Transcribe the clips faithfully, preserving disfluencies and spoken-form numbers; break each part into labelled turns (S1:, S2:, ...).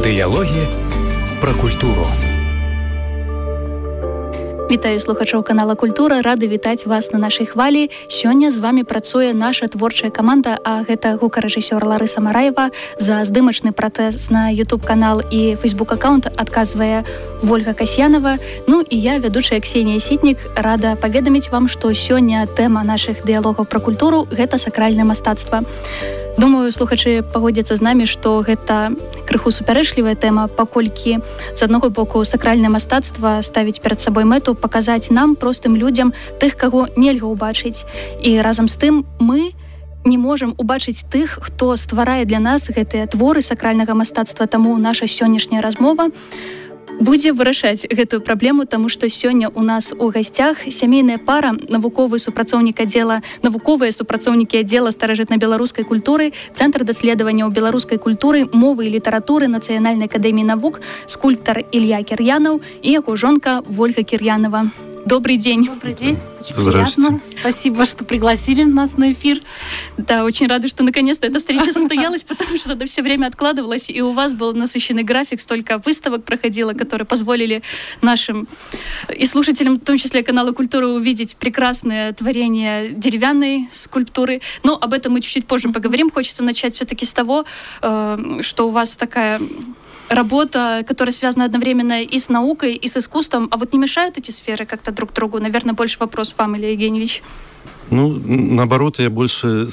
S1: Дыялогі пра культуру.
S2: Вітаю слухачоў канала Культура, рады вітаць вас на нашай хвалі. Сёння з вами працуе наша творчая каманда, а гэта гукарэжысёр Ларыса Мараева. За здымачны пратэз на YouTube-канал і Facebook-аккаунт адказвае Вольга Касьянова. Ну і я, вядучая Ксенія Сітнік, рада паведаміць вам, што сёння тэма нашых дыялогаў пра культуру – гэта сакральнае мастацтва. Думаю, слухачы пагодзяцца з намі, што гэта крыху супярэчлівая тэма, паколькі з аднаго боку сакральнае мастацтва ставіць перад сабой мэту паказаць нам, простым людзям, тых, каго нельга ўбачыць. І разам з тым мы не можам убачыць тых, хто стварае для нас гэтыя творы сакральнага мастацтва, таму наша сённяшняя размова будзе вырашаць гэтую праблему, таму што сёння ў нас у гасцях сямейная пара, навуковы супрацоўнік аддзела, навуковыя супрацоўнікі аддзела старажытна-беларускай культуры, Цэнтр даследаванняў беларускай культуры, мовы і літаратуры Нацыянальнай акадэміі навук, скульптар Илья Кирьянов і яго жонка Вольга Кирьянова. Добрый день.
S3: Добрый день. Очень приятно. Спасибо, что пригласили нас на эфир.
S2: Да, очень рада, что наконец-то эта встреча состоялась, потому что это все время откладывалось, и у вас был насыщенный график, столько выставок проходило, которые позволили нашим и слушателям, в том числе канала Культура, увидеть прекрасное творение деревянной скульптуры. Но об этом мы чуть-чуть позже поговорим. Хочется начать все-таки с того, что у вас такая работа, которая связана одновременно и с наукой, и с искусством. А вот не мешают эти сферы как-то друг другу? Наверное, больше вопрос вам, Илья Евгеньевич.
S4: Ну, наоборот, я больше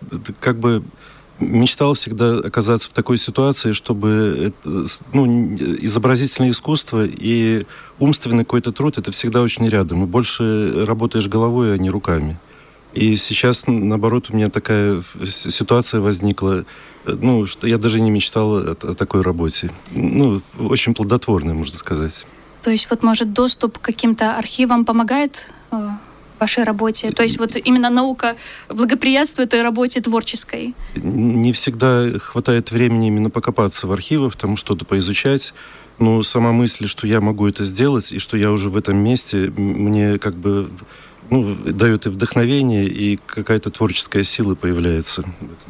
S4: как бы мечтал всегда оказаться в такой ситуации, чтобы ну, изобразительное искусство и умственный какой-то труд — это всегда очень рядом. И больше работаешь головой, а не руками. И сейчас, наоборот, у меня такая ситуация возникла, ну, что я даже не мечтал о, о такой работе. Ну, очень плодотворная, можно сказать.
S2: То есть, вот, может, доступ к каким-то архивам помогает э, вашей работе? То есть, вот именно наука благоприятствует этой работе творческой?
S4: Не всегда хватает времени именно покопаться в архивах, там что-то поизучать. Но сама мысль, что я могу это сделать, и что я уже в этом месте, мне как бы ну, дает и вдохновение, и какая-то творческая сила появляется.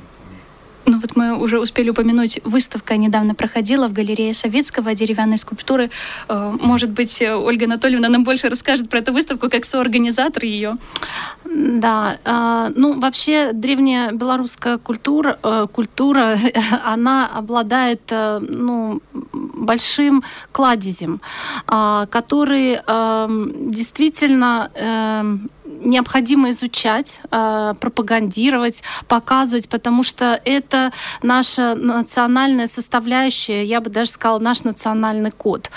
S2: Ну вот мы уже успели упомянуть, выставка недавно проходила в галерее Советского деревянной скульптуры. Может быть, Ольга Анатольевна нам больше расскажет про эту выставку, как соорганизатор ее.
S3: Да, ну вообще древняя белорусская культура, культура, она обладает ну, большим кладезем, который действительно необходимо изучать, пропагандировать, показывать, потому что это наша национальная составляющая, я бы даже сказала, наш национальный код.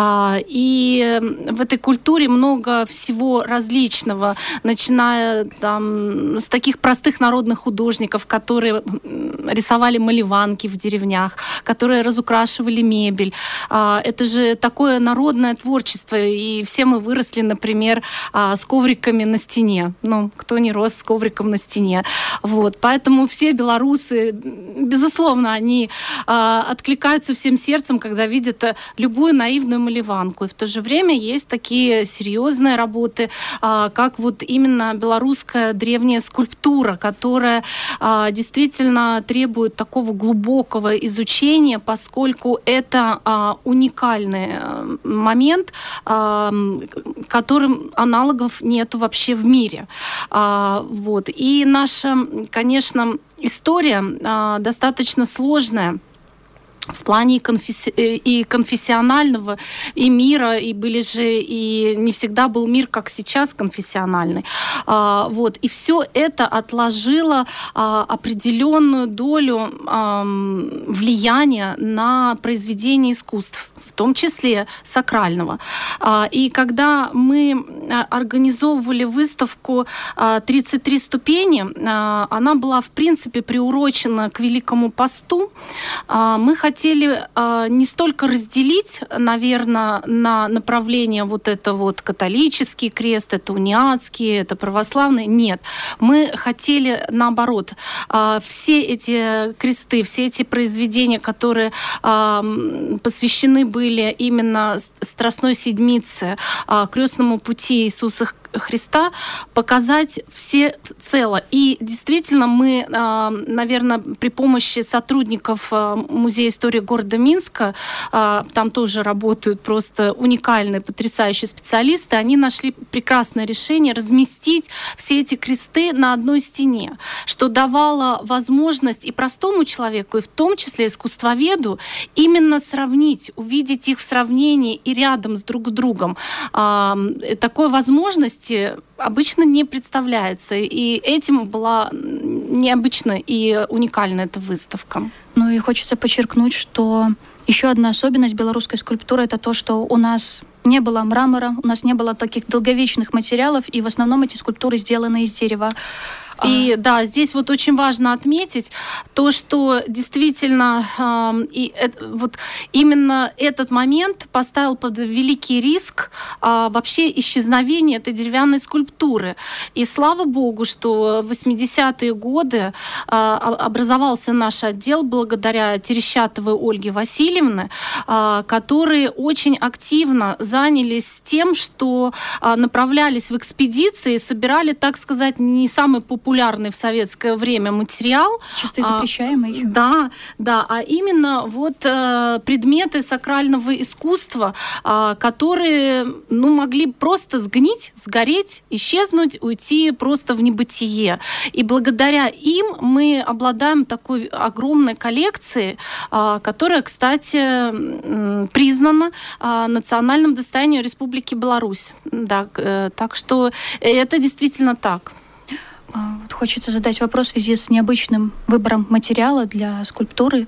S3: И в этой культуре много всего различного, начиная там, с таких простых народных художников, которые рисовали малеванки в деревнях, которые разукрашивали мебель. Это же такое народное творчество, и все мы выросли, например, с ковриками на стене. Ну, кто не рос с ковриком на стене. Вот. Поэтому все белорусы, безусловно, они э, откликаются всем сердцем, когда видят любую наивную малеванку. И в то же время есть такие серьезные работы, э, как вот именно белорусская древняя скульптура, которая э, действительно требует такого глубокого изучения, поскольку это э, уникальный момент, э, которым аналогов нету вообще в мире. А, вот. И наша, конечно, история а, достаточно сложная в плане конфесси- и конфессионального, и мира, и были же, и не всегда был мир, как сейчас, конфессиональный. А, вот. И все это отложило а, определенную долю а, влияния на произведение искусств, в том числе сакрального. А, и когда мы организовывали выставку «тридцать три ступени», а, она была, в принципе, приурочена к Великому посту. А, мы хотели хотели э, не столько разделить, наверное, на направление вот это вот католический крест, это униатский, это православный. Нет. Мы хотели, наоборот, э, все эти кресты, все эти произведения, которые э, посвящены были именно Страстной Седмице, э, крестному пути Иисуса Христа показать все цело. И действительно мы, наверное, при помощи сотрудников Музея истории города Минска, там тоже работают просто уникальные, потрясающие специалисты, они нашли прекрасное решение разместить все эти кресты на одной стене, что давало возможность и простому человеку, и в том числе искусствоведу, именно сравнить, увидеть их в сравнении и рядом с друг с другом. Такой возможности обычно не представляется. И этим была необычная и уникальная эта выставка.
S2: Ну и хочется подчеркнуть, что еще одна особенность белорусской скульптуры — это то, что у нас не было мрамора, у нас не было таких долговечных материалов, и в основном эти скульптуры сделаны из дерева.
S3: И а... да, здесь вот очень важно отметить то, что действительно э, и, э, вот именно этот момент поставил под великий риск э, вообще исчезновения этой деревянной скульптуры. И слава богу, что в восьмидесятые годы э, образовался наш отдел благодаря Терещатовой Ольге Васильевне, э, которые очень активно занялись тем, что э, направлялись в экспедиции, собирали, так сказать, не самый популярный популярный в советское время материал.
S2: Часто и запрещаемый.
S3: А, да, да, а именно вот э, предметы сакрального искусства, э, которые, ну, могли просто сгнить, сгореть, исчезнуть, уйти просто в небытие. И благодаря им мы обладаем такой огромной коллекцией, э, которая, кстати, э, признана э, национальным достоянием Республики Беларусь. Да, э, так что это действительно так.
S2: Вот хочется задать вопрос в связи с необычным выбором материала для скульптуры.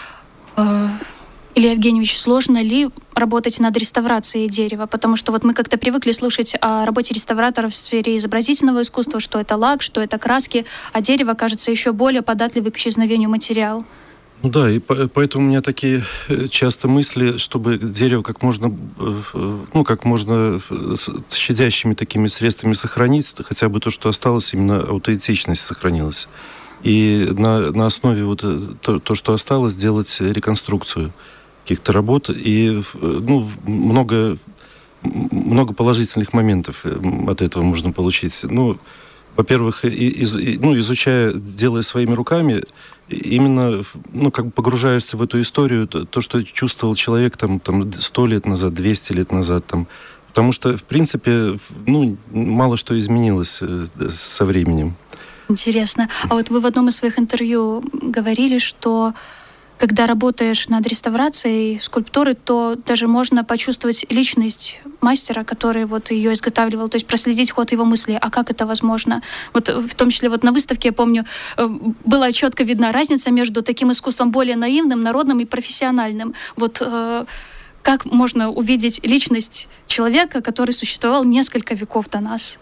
S2: Илья Евгеньевич, сложно ли работать над реставрацией дерева? Потому что вот мы как-то привыкли слушать о работе реставраторов в сфере изобразительного искусства, что это лак, что это краски, а дерево, кажется, еще более податливый к исчезновению материал.
S4: Ну да, и поэтому у меня такие часто мысли, чтобы дерево как можно, ну, как можно с щадящими такими средствами сохранить, хотя бы то, что осталось, именно аутентичность сохранилась. И на, на основе вот то, то, что осталось, сделать реконструкцию каких-то работ. И ну, много, много положительных моментов от этого можно получить. Ну, во-первых, из, ну, изучая, делая своими руками, именно, ну, как бы погружаешься в эту историю, то, то что чувствовал человек там, там сто лет назад, двести лет назад, там, потому что, в принципе, ну, мало что изменилось со временем.
S2: Интересно. А вот вы в одном из своих интервью говорили, что когда работаешь над реставрацией скульптуры, то даже можно почувствовать личность мастера, который вот ее изготавливал, то есть проследить ход его мыслей. А как это возможно? Вот в том числе вот на выставке, я помню, была четко видна разница между таким искусством более наивным, народным и профессиональным. Вот э, как можно увидеть личность человека, который существовал несколько веков до нас?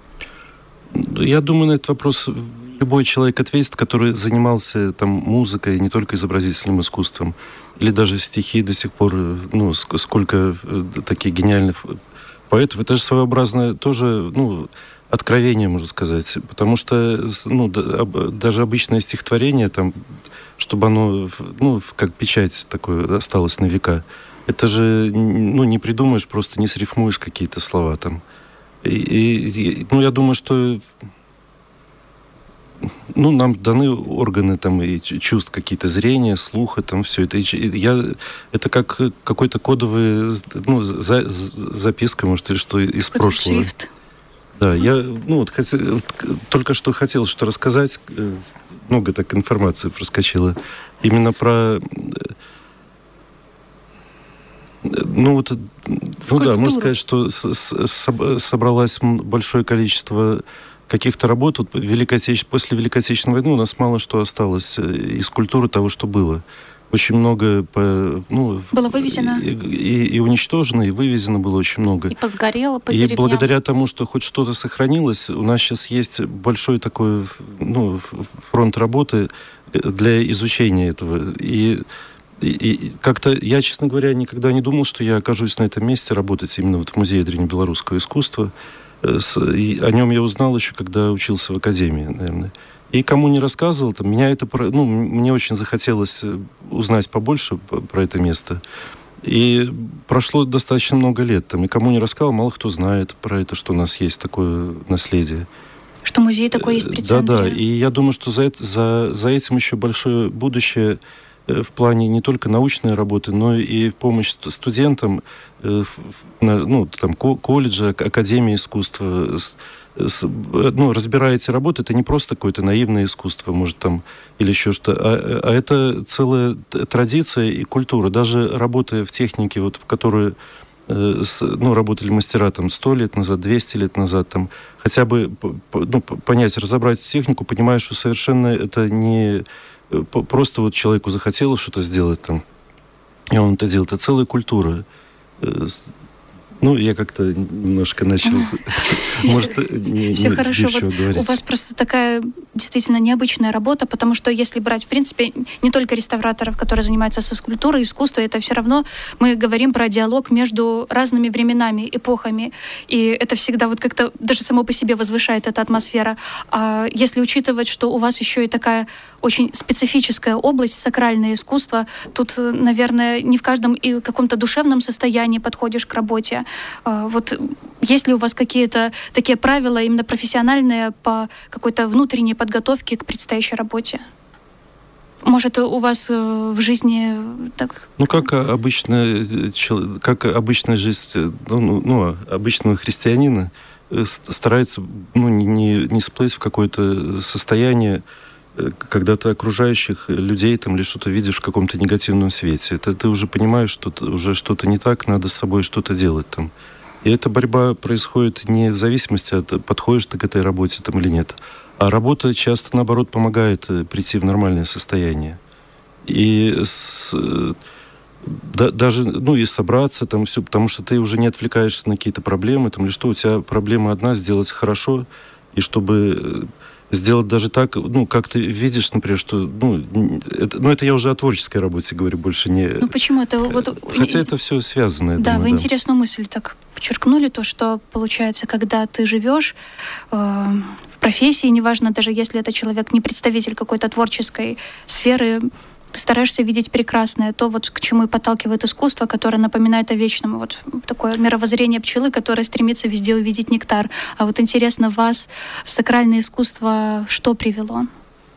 S4: Я думаю, на этот вопрос любой человек ответит, который занимался там музыкой, не только изобразительным искусством, или даже стихи до сих пор, ну, сколько таких гениальных поэтов. Это же своеобразное тоже, ну, откровение, можно сказать, потому что, ну, даже обычное стихотворение, там, чтобы оно, ну, как печать такое осталось на века, это же, ну, не придумаешь, просто не срифмуешь какие-то слова там. И, и, ну, я думаю, что ну, нам даны органы там, и чувств какие-то, зрения, слуха, там все это. Я, это как какой-то кодовый, ну, за, записка, может, или что из
S2: какой-то
S4: прошлого.
S2: Шрифт.
S4: Да, я ну, вот, хотел, вот, только что хотел что рассказать, много так информации проскочило, именно про... Ну, вот, ну да, можно сказать, что с, с, собралось большое количество каких-то работ. Вот Великой Отече... После Великой Отечественной войны у нас мало что осталось из культуры того, что было. Очень много по, ну,
S2: было вывезено.
S4: И, и, и уничтожено, и вывезено было очень много.
S3: И позгорело по
S4: И
S3: деревням.
S4: благодаря тому, что хоть что-то сохранилось, у нас сейчас есть большой такой, ну, фронт работы для изучения этого. И И, и как-то я, честно говоря, никогда не думал, что я окажусь на этом месте работать именно вот в Музее древнебелорусского искусства. С, и о нем я узнал еще, когда учился в академии, наверное. И кому не рассказывал, там, меня это, ну, мне очень захотелось узнать побольше про это место. И прошло достаточно много лет. Там, и кому не рассказал, мало кто знает про это, что у нас есть такое наследие.
S2: Что музей такой есть при центре.
S4: Да-да, и я думаю, что за, это, за, за этим еще большое будущее в плане не только научной работы, но и помощь студентам, ну, там, колледжа, академии искусства. Ну, разбирая эти работы, это не просто какое-то наивное искусство, может, там, или еще что, а, а это целая традиция и культура. Даже работая в технике, вот, в которой ну, работали мастера там сто лет назад, двести лет назад, там, хотя бы ну, понять, разобрать технику, понимаешь, что совершенно это не просто вот человеку захотелось что-то сделать там, и он это делает. Это целая культура. Ну, я как-то немножко начал, может, не сбивчиво говорить.
S2: У вас просто такая действительно необычная работа, потому что если брать, в принципе, не только реставраторов, которые занимаются со скульптурой, искусством, это все равно мы говорим про диалог между разными временами, эпохами, и это всегда вот как-то даже само по себе возвышает эта атмосфера. А если учитывать, что у вас еще и такая очень специфическая область, сакральное искусство, тут, наверное, не в каждом и каком-то душевном состоянии подходишь к работе. Вот есть ли у вас какие-то такие правила именно профессиональные по какой-то внутренней подготовке к предстоящей работе? Может, у вас в жизни так...
S4: Ну, как обычно, как обычная жизнь ну, ну, обычного христианина старается ну, не, не всплыть в какое-то состояние, когда ты окружающих людей там, или что-то видишь в каком-то негативном свете. Это ты уже понимаешь, что уже что-то не так, надо с собой что-то делать там. И эта борьба происходит не в зависимости от, подходишь ты к этой работе там, или нет. А работа часто, наоборот, помогает прийти в нормальное состояние. И с, да, даже, ну, и собраться там все, потому что ты уже не отвлекаешься на какие-то проблемы, там, или что, у тебя проблема одна — сделать хорошо, и чтобы... сделать даже так, ну, как ты видишь, например, что, ну, это, ну, это я уже о творческой работе говорю, больше не...
S2: Ну, почему это вот...
S4: Хотя это все связано, я
S2: да,
S4: думаю,
S2: вы
S4: да.
S2: интересную мысль так подчеркнули, то, что, получается, когда ты живешь э, в профессии, неважно, даже если это человек не представитель какой-то творческой сферы, ты стараешься видеть прекрасное, то, вот, к чему и подталкивает искусство, которое напоминает о вечном. Вот такое мировоззрение пчелы, которое стремится везде увидеть нектар. А вот интересно, вас в сакральное искусство что привело?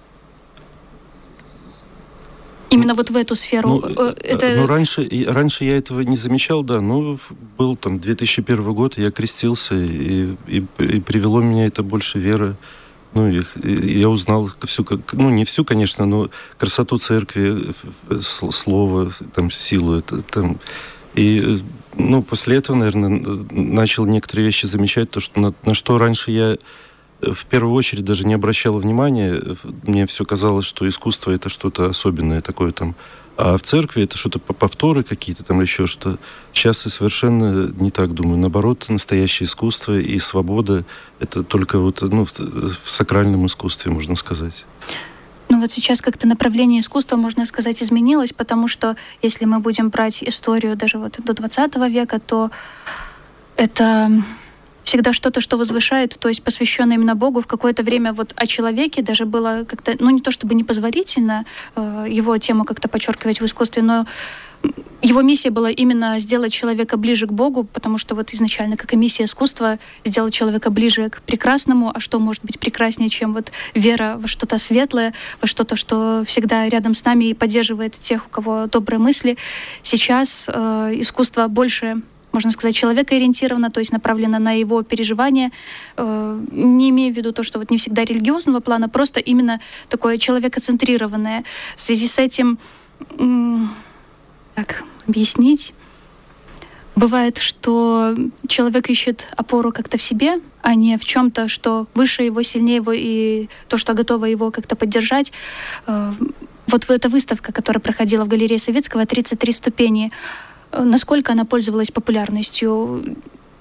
S2: Именно вот в эту сферу.
S4: Ну,
S2: это...
S4: ну раньше, раньше я этого не замечал, да. Ну, был там две тысячи первый год, я крестился, и, и, и привело меня это больше веры. Ну, их, я узнал всю, ну, не всю, конечно, но красоту церкви, слово, там, силу. Это, там, и, ну, после этого, наверное, начал некоторые вещи замечать, то, что на, на что раньше я в первую очередь даже не обращал внимания. Мне все казалось, что искусство — это что-то особенное такое там. А в церкви это что-то повторы какие-то там, еще что. Сейчас я совершенно не так думаю. Наоборот, настоящее искусство и свобода — это только вот, ну, в, в сакральном искусстве, можно сказать.
S2: Ну вот сейчас как-то направление искусства, можно сказать, изменилось, потому что если мы будем брать историю даже вот до двадцатого века, то это... всегда что-то, что возвышает, то есть посвященное именно Богу. В какое-то время вот о человеке даже было как-то, ну не то чтобы непозволительно э, его тему как-то подчеркивать в искусстве, но его миссия была именно сделать человека ближе к Богу, потому что вот изначально как и миссия искусства сделать человека ближе к прекрасному, а что может быть прекраснее, чем вот вера во что-то светлое, во что-то, что всегда рядом с нами и поддерживает тех, у кого добрые мысли. Сейчас э, искусство больше, можно сказать, человекоориентировано, то есть направлено на его переживания, э, не имея в виду то, что вот не всегда религиозного плана, просто именно такое человекоцентрированное. В связи с этим, м- как объяснить, бывает, что человек ищет опору как-то в себе, а не в чем-то, что выше его, сильнее его, и то, что готово его как-то поддержать. Э, вот эта выставка, которая проходила в галерее Советского, «тридцать три ступени», насколько она пользовалась популярностью?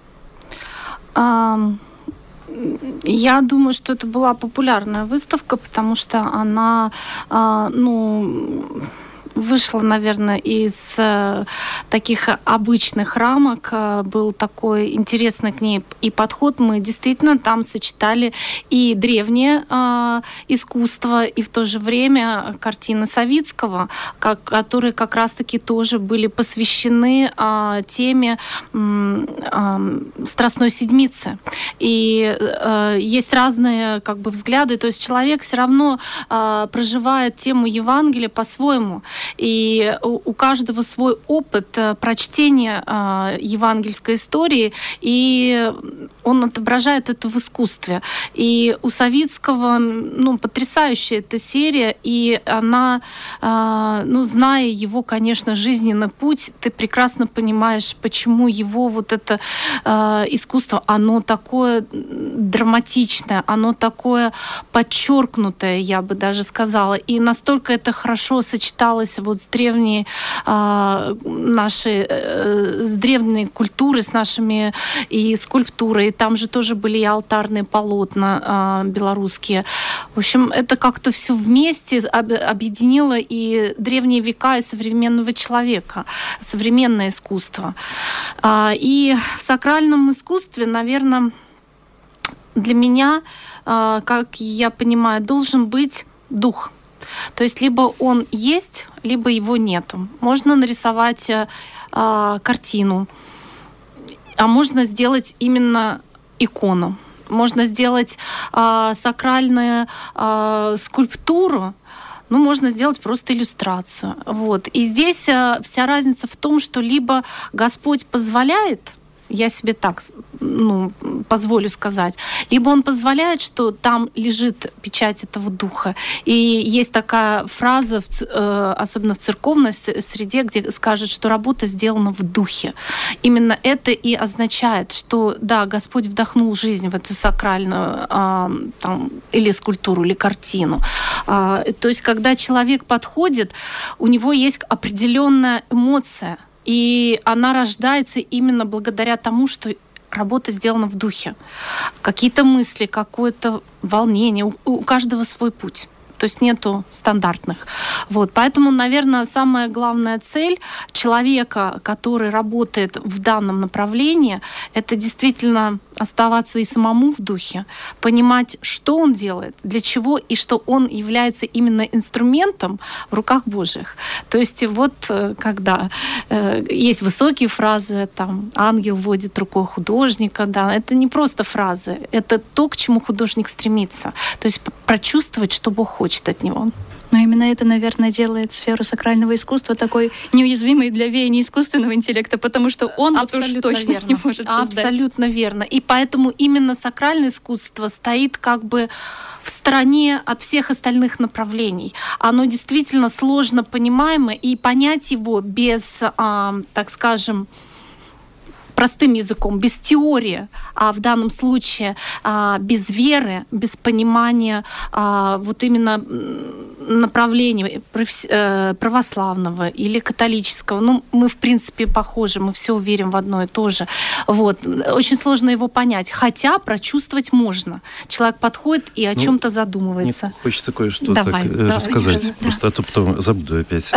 S3: А, я думаю, что это была популярная выставка, потому что она, а, ну, вышло, наверное, из э, таких обычных рамок. Э, был такой интересный к ней и подход. Мы действительно там сочетали и древнее э, искусство, и в то же время картины Савицкого, как, которые как раз-таки тоже были посвящены э, теме э, э, Страстной Седмицы. И э, есть разные как бы взгляды. То есть человек все равно э, проживает тему Евангелия по-своему. И у, у каждого свой опыт э, прочтения э, евангельской истории, и он отображает это в искусстве. И у Савицкого, ну, потрясающая эта серия, и она, э, ну, зная его, конечно, жизненный путь, ты прекрасно понимаешь, почему его вот это э, искусство, оно такое драматичное, оно такое подчеркнутое, я бы даже сказала. И настолько это хорошо сочеталось вот с древней э, нашей, э, с древней культурой, с нашими и скульптурой. И там же тоже были и алтарные полотна э, белорусские. В общем, это как-то все вместе об, объединило и древние века, и современного человека, современное искусство. Э, и в сакральном искусстве, наверное, для меня, э, как я понимаю, должен быть дух. То есть либо он есть, либо его нету. Можно нарисовать э, картину, а можно сделать именно икону. Можно сделать э, сакральную э, скульптуру, ну, можно сделать просто иллюстрацию. Вот. И здесь э, вся разница в том, что либо Господь позволяет, я себе так, ну, позволю сказать, либо он позволяет, что там лежит печать этого духа. И есть такая фраза, особенно в церковной среде, где скажут, что работа сделана в духе. Именно это и означает, что, да, Господь вдохнул жизнь в эту сакральную там, или скульптуру, или картину. То есть, когда человек подходит, у него есть определенная эмоция, и она рождается именно благодаря тому, что работа сделана в духе. Какие-то мысли, какое-то волнение. У, у каждого свой путь. То есть нету стандартных. Вот. Поэтому, наверное, самая главная цель человека, который работает в данном направлении, это действительно оставаться и самому в духе, понимать, что он делает, для чего, и что он является именно инструментом в руках Божьих. То есть вот когда э, есть высокие фразы, там, ангел водит рукой художника, да, это не просто фразы, это то, к чему художник стремится. То есть прочувствовать, что Бог хочет от него.
S2: Но именно это, наверное, делает сферу сакрального искусства такой неуязвимой для веяния искусственного интеллекта, потому что он вот уж точно верно. Не может создать.
S3: Абсолютно верно. И поэтому именно сакральное искусство стоит как бы в стороне от всех остальных направлений. Оно действительно сложно понимаемо, и понять его без, а, так скажем, простым языком, без теории, а в данном случае а, без веры, без понимания а, вот именно направления православного или католического. Ну, мы, в принципе, похожи, мы все верим в одно и то же. Вот. Очень сложно его понять. Хотя прочувствовать можно. Человек подходит и о ну, чем-то задумывается.
S4: Мне хочется кое-что давай, так давай, рассказать. Да. Просто а то потом забуду опять.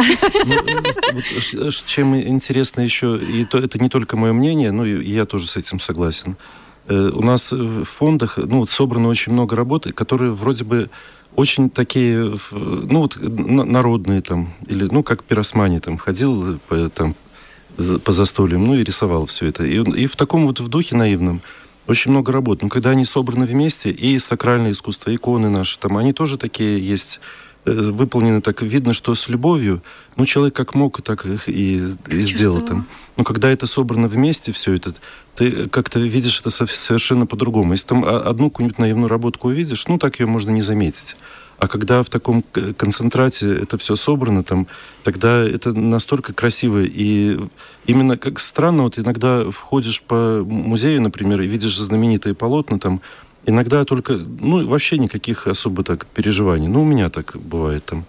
S4: Чем интересно еще, и это не только мое мнение, ну, и я тоже с этим согласен. У нас в фондах ну, вот собрано очень много работы, которые вроде бы очень такие, ну, вот, народные там, или, ну, как Пиросмани там ходил по, там, по застольям, ну, и рисовал все это. И, и в таком вот в духе наивном очень много работ. Но когда они собраны вместе, и сакральное искусство, иконы наши, там, они тоже такие есть, выполнены так, видно, что с любовью, ну, человек как мог, так их и, и сделал там. Но когда это собрано вместе, все это, ты как-то видишь это совершенно по-другому. Если там одну какую-нибудь наивную работку увидишь, ну, так ее можно не заметить. А когда в таком концентрате это все собрано, там, тогда это настолько красиво. И именно как странно, вот иногда входишь по музею, например, и видишь знаменитые полотна, там, иногда только, ну, вообще никаких особо так переживаний. Ну, у меня так бывает там.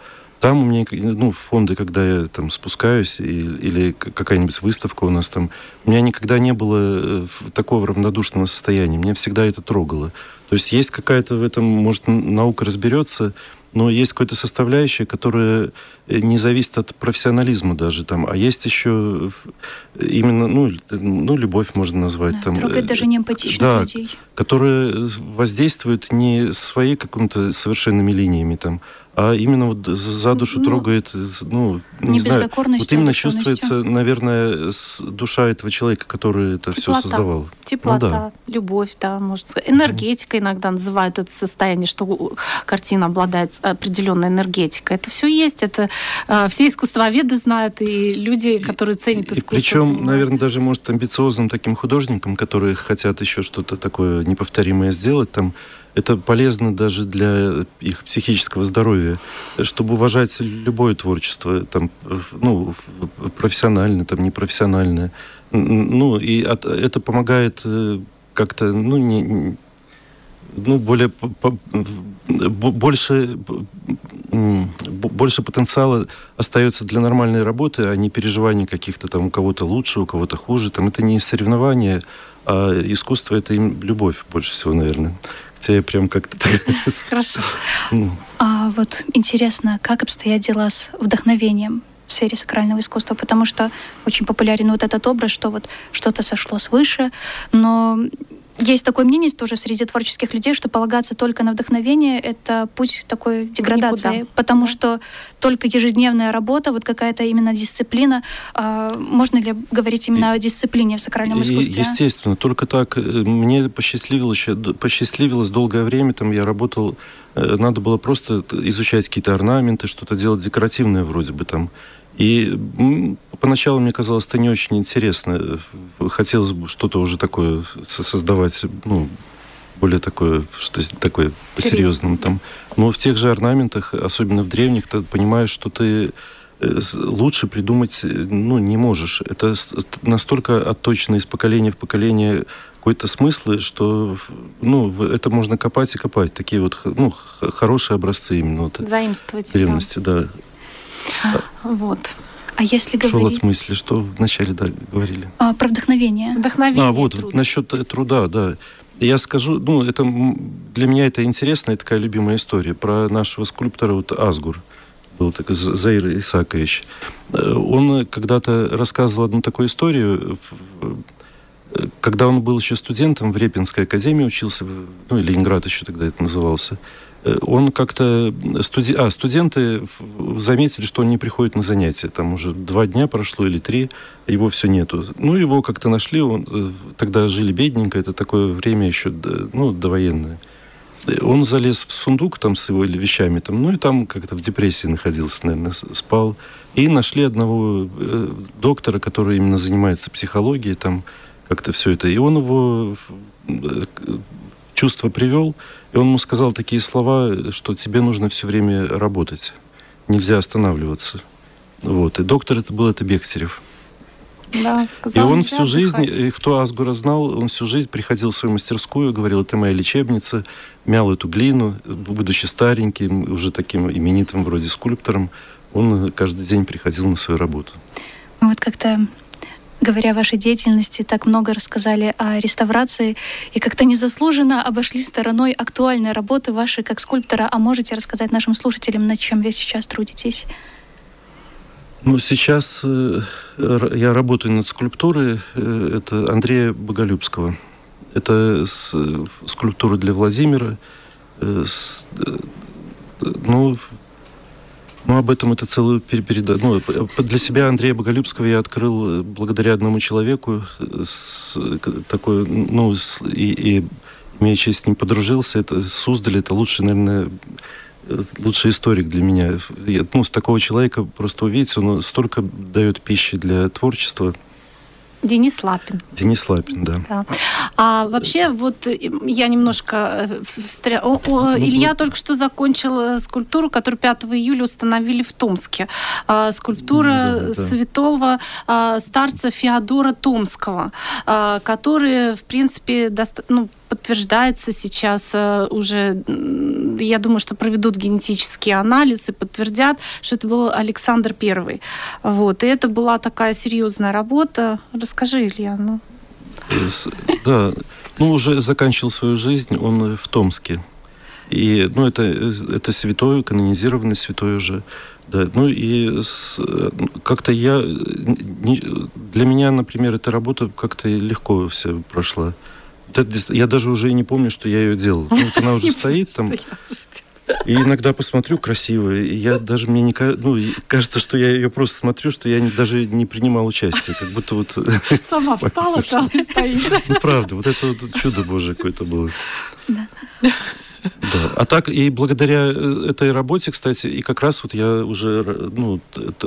S4: Там у меня, ну, фонды, когда я там спускаюсь, и, или какая-нибудь выставка у нас там, у меня никогда не было такого равнодушного состояния. Меня всегда это трогало. То есть есть какая-то в этом, может, наука разберется, но есть какая-то составляющая, которая не зависит от профессионализма даже там, а есть еще именно, ну, ну любовь можно назвать.
S2: Да,
S4: там,
S2: трогает даже неэмпатичных
S4: да,
S2: людей.
S4: Которая воздействует не своей какими-то совершенными линиями там, а именно вот за душу ну, трогает, ну, не, не знаю, вот именно чувствуется, наверное, душа этого человека, который это
S3: теплота,
S4: все создавал.
S3: Теплота,
S4: ну, да.
S3: любовь, да, можно сказать. Энергетика mm-hmm. иногда называют это состояние, что картина обладает определенной энергетикой. Это все есть, это э, все искусствоведы знают, и люди, которые ценят
S4: и,
S3: искусство.
S4: И причем,
S3: понимают.
S4: наверное, даже, может, амбициозным таким художникам, которые хотят еще что-то такое неповторимое сделать, там, это полезно даже для их психического здоровья, чтобы уважать любое творчество, там, ну, профессиональное, там, непрофессиональное. Ну, и от, это помогает как-то, ну, не, ну, более, по, больше, больше потенциала остается для нормальной работы, а не переживаний каких-то там у кого-то лучше, у кого-то хуже. Там это не соревнование, а искусство — это им любовь больше всего, наверное. Хотя я прям как-то...
S2: Хорошо. А вот интересно, как обстоят дела с вдохновением в сфере сакрального искусства? Потому что очень популярен вот этот образ, что вот что-то сошло свыше, но... Есть такое мнение тоже среди творческих людей, что полагаться только на вдохновение — это путь такой деградации, никуда. Потому да. что только ежедневная работа, вот какая-то именно дисциплина, э, можно ли говорить именно и, о дисциплине в сакральном искусстве?
S4: Естественно, только так. Мне посчастливилось, посчастливилось долгое время, там я работал, надо было просто изучать какие-то орнаменты, что-то делать декоративное вроде бы там. И поначалу мне казалось это не очень интересно. Хотелось бы что-то уже такое создавать, ну, более такое, что-то такое по-серьезному там. Но в тех же орнаментах, особенно в древних, ты понимаешь, что ты лучше придумать, ну, не можешь. Это настолько отточено из поколения в поколение какой-то смыслы, что, ну, это можно копать и копать. Такие вот, ну, хорошие образцы именно. Вот,
S3: заимствовать.
S4: Древности, да. да.
S3: Вот.
S2: А если
S4: Шел
S2: говорить...
S4: от мысли, что вначале да, говорили?
S2: А, про вдохновение.
S3: Вдохновение.
S4: А, вот,
S3: труд.
S4: насчет труда, да. Я скажу, ну, это для меня это интересная такая любимая история про нашего скульптора, вот Асгур, был такой Заир Исаакович. Он когда-то рассказывал одну такую историю, когда он был еще студентом в Репинской академии, учился, ну, Ленинград еще тогда это назывался. Он как-то... Студи... А, студенты заметили, что он не приходит на занятия. Там уже два дня прошло или три, его все нету. Ну, его как-то нашли. Он... Тогда жили бедненько. Это такое время еще, ну, довоенное. Он залез в сундук там с его вещами. Там, ну, и там как-то в депрессии находился, наверное, спал. И нашли одного э, доктора, который именно занимается психологией. Там как-то все это. И он его в чувство привел. И он ему сказал такие слова, что тебе нужно все время работать. Нельзя останавливаться. Вот. И доктор это был, это Бехтерев.
S3: Да, сказал,
S4: и он всю жизнь, и кто Асгура знал, он всю жизнь приходил в свою мастерскую, говорил, это моя лечебница, мял эту глину, будучи стареньким, уже таким именитым вроде скульптором, он каждый день приходил на свою работу.
S2: Вот как-то... Говоря о вашей деятельности, так много рассказали о реставрации и как-то незаслуженно обошли стороной актуальной работы вашей как скульптора. А можете рассказать нашим слушателям, над чем вы сейчас трудитесь?
S4: Ну, сейчас э, я работаю над скульптурой. Э, это Андрея Боголюбского. Это с, э, скульптура для Владимира. Э, с, э, ну... Ну, об этом это целую передачу. Ну, для себя Андрея Боголюбского я открыл благодаря одному человеку, с, такой, ну, с, и, и имея честь с ним подружился. Это Суздаль, это лучший, наверное, лучший историк для меня. Я, ну, с такого человека просто увидеть, он столько дает пищи для творчества.
S3: Денис Лапин.
S4: Денис Лапин, да.
S3: да. А вообще, вот я немножко... Встря... О, о, ну, Илья ну... только что закончил скульптуру, которую пятого июля установили в Томске. А, скульптура да, да, да. святого а, старца Феодора Томского, а, который, в принципе, доста... ну, подтверждается сейчас уже, я думаю, что проведут генетический анализ и подтвердят, что это был Александр Первый. Вот. И это была такая серьезная работа. Расскажи, Илья. Ну.
S4: Да, ну, уже заканчивал свою жизнь он в Томске. И, ну, это, это святой, канонизированный святой уже. Да, ну и с, как-то я... Не, для меня, например, эта работа как-то легко вся прошла. Это, я даже уже и не помню, что я ее делал. Ну, вот она уже стоит там. И иногда посмотрю, красивая. И я даже мне не... Ну, кажется, что я ее просто смотрю, что я даже не принимал участие. Как будто вот...
S3: Сама встала там и стоит.
S4: Ну, правда, вот это вот чудо Божие какое-то было.
S2: Да.
S4: Да. А так, и благодаря этой работе, кстати, и как раз вот я уже ну,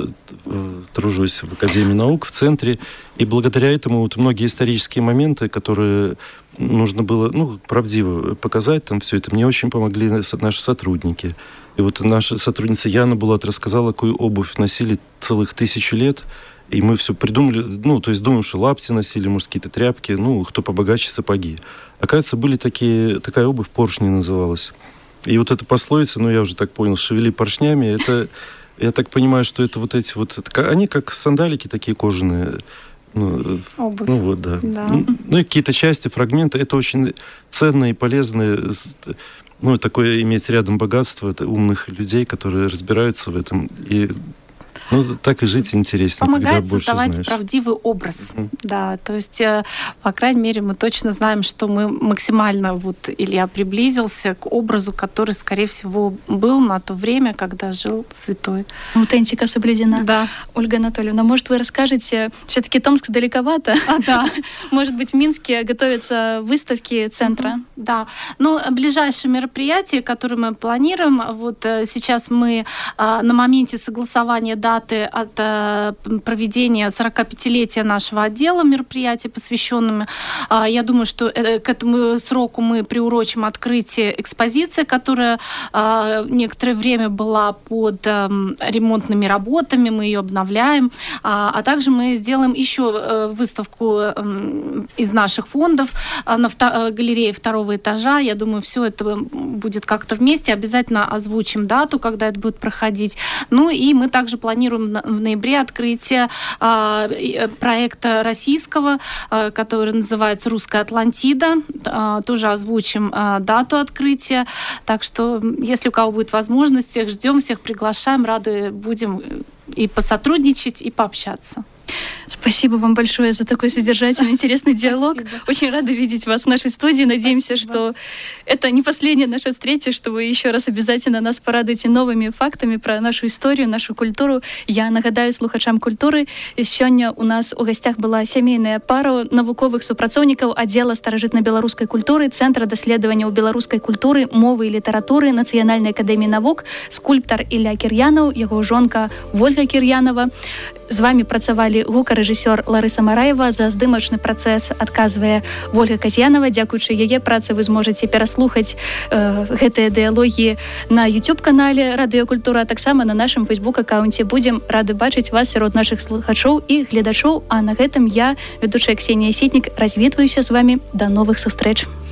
S4: тружусь в Академии наук, в центре, и благодаря этому вот многие исторические моменты, которые нужно было, ну, правдиво показать, там все это, мне очень помогли наши сотрудники. И вот наша сотрудница Яна Булат рассказала, какую обувь носили целых тысячу лет, и мы все придумали, ну, то есть думаем, что лапти носили, может, какие-то тряпки, ну, кто побогаче, сапоги. Оказывается, были такие, такая обувь, поршни называлась. И вот эта пословица, ну, я уже так понял, шевели поршнями, это, я так понимаю, что это вот эти вот, это, они как сандалики такие кожаные. Ну,
S3: обувь.
S4: Ну, вот, да.
S3: да.
S4: Ну, ну, и какие-то части, фрагменты, это очень ценные и полезные, ну, такое иметь рядом богатство, это умных людей, которые разбираются в этом, и ну, так и жить интереснее,
S3: помогает
S4: когда больше
S3: создавать
S4: знаешь.
S3: правдивый образ.
S4: Uh-huh.
S3: Да, то есть, по крайней мере, мы точно знаем, что мы максимально, вот Илья приблизился к образу, который, скорее всего, был на то время, когда жил святой.
S2: Аутентика соблюдена.
S3: Да.
S2: Ольга Анатольевна, может, вы расскажете, все-таки Томск далековато?
S3: А, да.
S2: Может быть, в Минске готовятся выставки центра?
S3: Uh-huh. Да. Но ближайшие мероприятия, которые мы планируем, вот сейчас мы на моменте согласования даты от э, проведения сорокапятилетия нашего отдела мероприятий, посвященными. Э, я думаю, что э, к этому сроку мы приурочим открытие экспозиции, которая э, некоторое время была под э, ремонтными работами, мы ее обновляем. А, а также мы сделаем еще э, выставку э, из наших фондов э, на вто- галерее второго этажа. Я думаю, все это будет как-то вместе. Обязательно озвучим дату, когда это будет проходить. Ну и мы также планируем в ноябре открытие э, проекта российского, э, который называется «Русская Атлантида». Э, тоже озвучим э, дату открытия. Так что, если у кого будет возможность, всех ждем, всех приглашаем. Рады будем и посотрудничать, и пообщаться.
S2: Спасибо вам большое за такой содержательный, интересный диалог.
S3: Спасибо.
S2: Очень рада видеть вас в нашей студии. Надеемся,
S3: Спасибо.
S2: Что это не последняя наша встреча, что вы еще раз обязательно нас порадуете новыми фактами про нашу историю, нашу культуру. Я нагадаю слухачам культуры, сёння у нас у гостях была сямейная пара навуковых супрацоўнікаў аддзела старажытна-беларускай культуры, Цэнтра даследаванняў беларускай культуры, мовы і літаратуры Нацыянальнай акадэміі навук, скульптар Ілля Кір'янаў, яго жонка Вольга Кір'янова. З вами працавалі гукарэжысёр Ларыса Мараева. За здымачны працэс адказвае Вольга Казьянова. Дзякуючы яе працы вы зможаце пераслухаць э, гэтыя дыялогі на YouTube-канале Радыёкультура, а таксама на нашым Facebook-аккаунце. Будзем рады бачыць вас сярод нашых слухачоў і гледачоў. А на гэтым я, ведучая Ксенія Сітнік, развітваюся з вами. Да новых сустрэч.